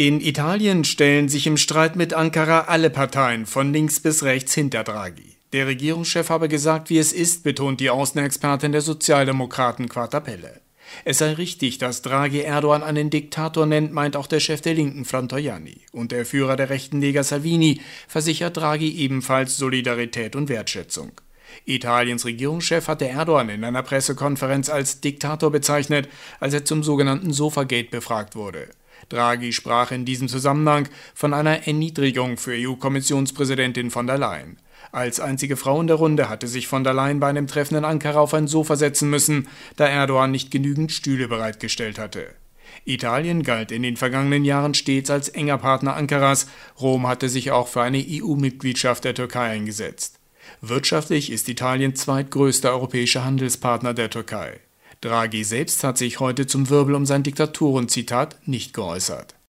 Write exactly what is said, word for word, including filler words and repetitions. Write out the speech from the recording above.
In Italien stellen sich im Streit mit Ankara alle Parteien von links bis rechts hinter Draghi. Der Regierungschef habe gesagt, wie es ist, betont die Außenexpertin der Sozialdemokraten Quatapelle. Es sei richtig, dass Draghi Erdogan einen Diktator nennt, meint auch der Chef der Linken Frantojani. Und der Führer der rechten Lega Salvini versichert Draghi ebenfalls Solidarität und Wertschätzung. Italiens Regierungschef hatte Erdogan in einer Pressekonferenz als Diktator bezeichnet, als er zum sogenannten Sofagate befragt wurde. Draghi sprach in diesem Zusammenhang von einer Erniedrigung für E U-Kommissionspräsidentin von der Leyen. Als einzige Frau in der Runde hatte sich von der Leyen bei einem Treffen in Ankara auf ein Sofa setzen müssen, da Erdogan nicht genügend Stühle bereitgestellt hatte. Italien galt in den vergangenen Jahren stets als enger Partner Ankaras. Rom hatte sich auch für eine E U-Mitgliedschaft der Türkei eingesetzt. Wirtschaftlich ist Italien zweitgrößter europäischer Handelspartner der Türkei. Draghi selbst hat sich heute zum Wirbel um sein Diktaturen-Zitat nicht geäußert.